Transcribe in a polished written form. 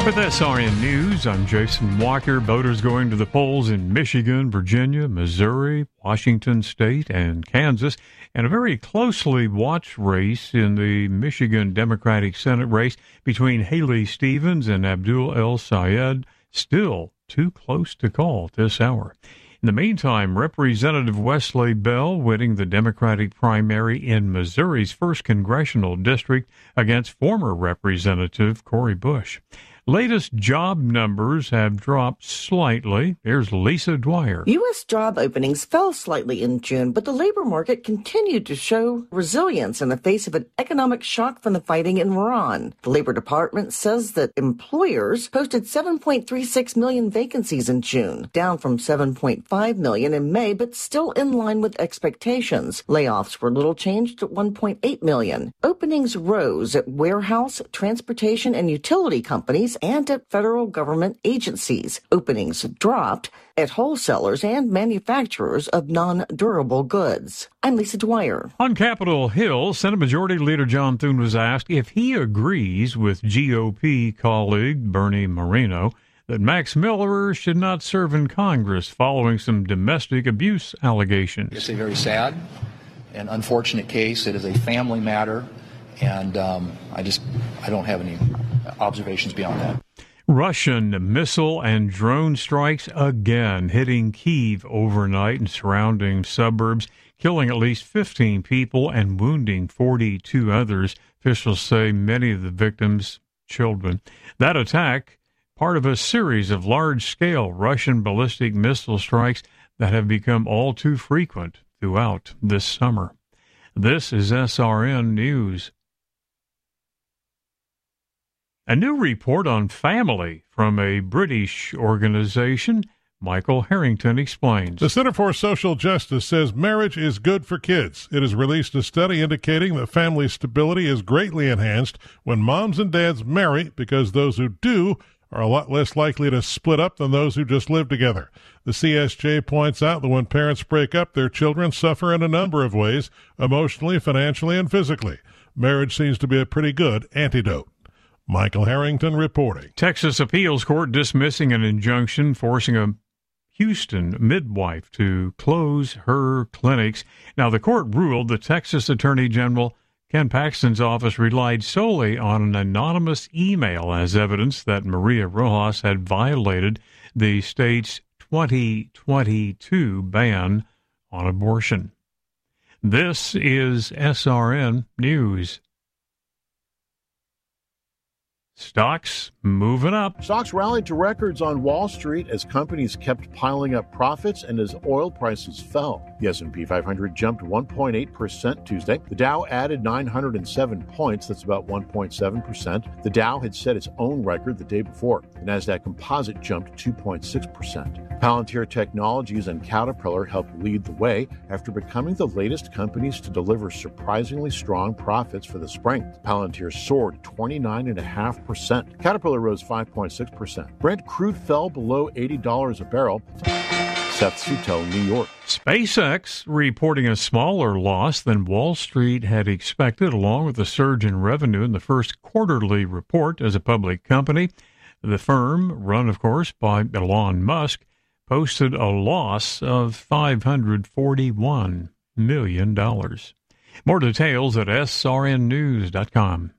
With SRN News, I'm Jason Walker. Voters going to the polls in Michigan, Virginia, Missouri, Washington State, and Kansas, and a very closely watched race in the Michigan Democratic Senate race between Haley Stevens and Abdul El Sayed. Still too close to call at this hour. In the meantime, Representative Wesley Bell winning the Democratic primary in Missouri's 1st congressional district against former Representative Cori Bush. Latest job numbers have dropped slightly. Here's Lisa Dwyer. U.S. job openings fell slightly in June, but the labor market continued to show resilience in the face of an economic shock from the fighting in Iran. The Labor Department says that employers posted 7.36 million vacancies in June, down from 7.5 million in May, but still in line with expectations. Layoffs were little changed at 1.8 million. Openings rose at warehouse, transportation, and utility companies and at federal government agencies. Openings dropped at wholesalers and manufacturers of non-durable goods. I'm Lisa Dwyer. On Capitol Hill, Senate Majority Leader John Thune was asked if he agrees with GOP colleague Bernie Moreno that Max Miller should not serve in Congress following some domestic abuse allegations. It's a very sad and unfortunate case. It is a family matter, and I don't have any observations beyond that. Russian missile and drone strikes again hitting Kyiv overnight and surrounding suburbs, killing at least 15 people and wounding 42 others. Officials say many of the victims children. That attack, part of a series of large-scale Russian ballistic missile strikes that have become all too frequent throughout this summer. This is SRN News. A new report on family from a British organization. Michael Harrington explains. The Center for Social Justice says marriage is good for kids. It has released a study indicating that family stability is greatly enhanced when moms and dads marry because those who do are a lot less likely to split up than those who just live together. The CSJ points out that when parents break up, their children suffer in a number of ways, emotionally, financially, and physically. Marriage seems to be a pretty good antidote. Michael Harrington reporting. Texas Appeals Court dismissing an injunction forcing a Houston midwife to close her clinics. Now, the court ruled the Texas Attorney General Ken Paxton's office relied solely on an anonymous email as evidence that Maria Rojas had violated the state's 2022 ban on abortion. This is SRN News. Stocks moving up. Stocks rallied to records on Wall Street as companies kept piling up profits and as oil prices fell. The S&P 500 jumped 1.8% Tuesday. The Dow added 907 points. That's about 1.7%. The Dow had set its own record the day before. The Nasdaq Composite jumped 2.6%. Palantir Technologies and Caterpillar helped lead the way after becoming the latest companies to deliver surprisingly strong profits for the spring. Palantir soared 29.5%. Caterpillar rose 5.6%. Brent crude fell below $80 a barrel. Seth Sutel, New York. SpaceX reporting a smaller loss than Wall Street had expected, along with a surge in revenue in the first quarterly report as a public company. The firm, run, of course, by Elon Musk, posted a loss of $541 million. More details at srnnews.com.